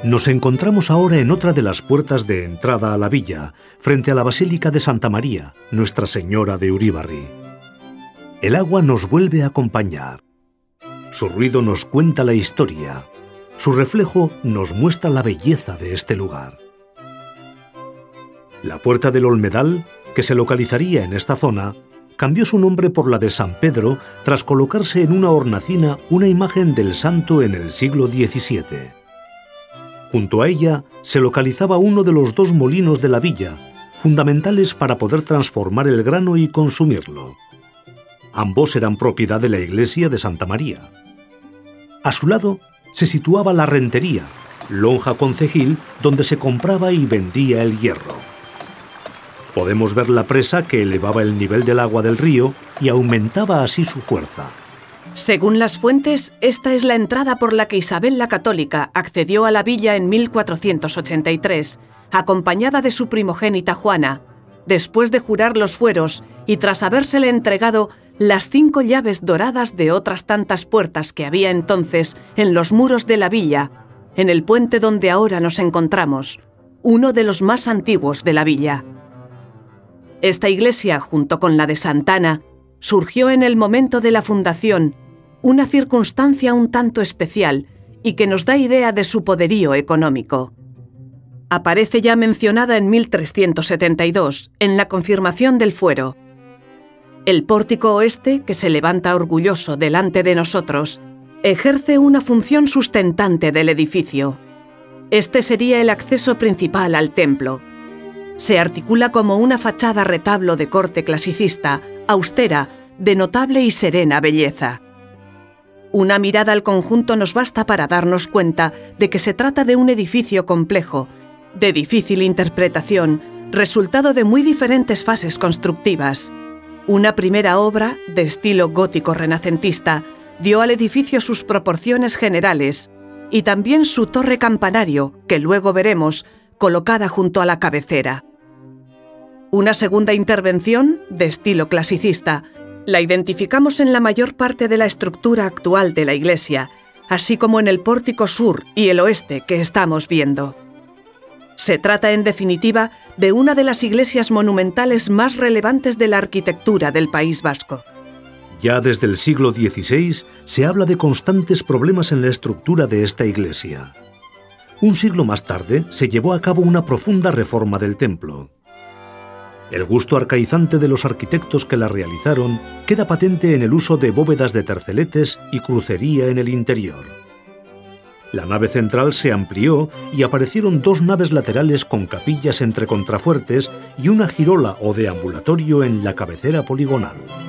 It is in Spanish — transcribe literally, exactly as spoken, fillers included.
Nos encontramos ahora en otra de las puertas de entrada a la villa, frente a la Basílica de Santa María, Nuestra Señora de Uribarri. El agua nos vuelve a acompañar. Su ruido nos cuenta la historia. Su reflejo nos muestra la belleza de este lugar. La Puerta del Olmedal, que se localizaría en esta zona, cambió su nombre por la de San Pedro tras colocarse en una hornacina una imagen del santo en el siglo diecisiete. Junto a ella se localizaba uno de los dos molinos de la villa, fundamentales para poder transformar el grano y consumirlo. Ambos eran propiedad de la iglesia de Santa María. A su lado se situaba la rentería, lonja concejil donde se compraba y vendía el hierro. Podemos ver la presa que elevaba el nivel del agua del río y aumentaba así su fuerza. Según las fuentes, esta es la entrada por la que Isabel la Católica accedió a la villa en mil cuatrocientos ochenta y tres, acompañada de su primogénita Juana, después de jurar los fueros y tras habérsele entregado las cinco llaves doradas de otras tantas puertas que había entonces en los muros de la villa, en el puente donde ahora nos encontramos, uno de los más antiguos de la villa. Esta iglesia, junto con la de Santana, surgió en el momento de la fundación, una circunstancia un tanto especial y que nos da idea de su poderío económico. Aparece ya mencionada en mil trescientos setenta y dos, en la confirmación del fuero. El pórtico oeste, que se levanta orgulloso delante de nosotros, ejerce una función sustentante del edificio. Este sería el acceso principal al templo. Se articula como una fachada retablo de corte clasicista, austera, de notable y serena belleza. Una mirada al conjunto nos basta para darnos cuenta de que se trata de un edificio complejo, de difícil interpretación, resultado de muy diferentes fases constructivas. Una primera obra, de estilo gótico-renacentista, dio al edificio sus proporciones generales y también su torre campanario, que luego veremos, colocada junto a la cabecera. Una segunda intervención, de estilo clasicista, la identificamos en la mayor parte de la estructura actual de la iglesia, así como en el pórtico sur y el oeste que estamos viendo. Se trata, en definitiva, de una de las iglesias monumentales más relevantes de la arquitectura del País Vasco. Ya desde el siglo dieciséis se habla de constantes problemas en la estructura de esta iglesia. Un siglo más tarde se llevó a cabo una profunda reforma del templo. El gusto arcaizante de los arquitectos que la realizaron queda patente en el uso de bóvedas de terceletes y crucería en el interior. La nave central se amplió y aparecieron dos naves laterales con capillas entre contrafuertes y una girola o deambulatorio en la cabecera poligonal.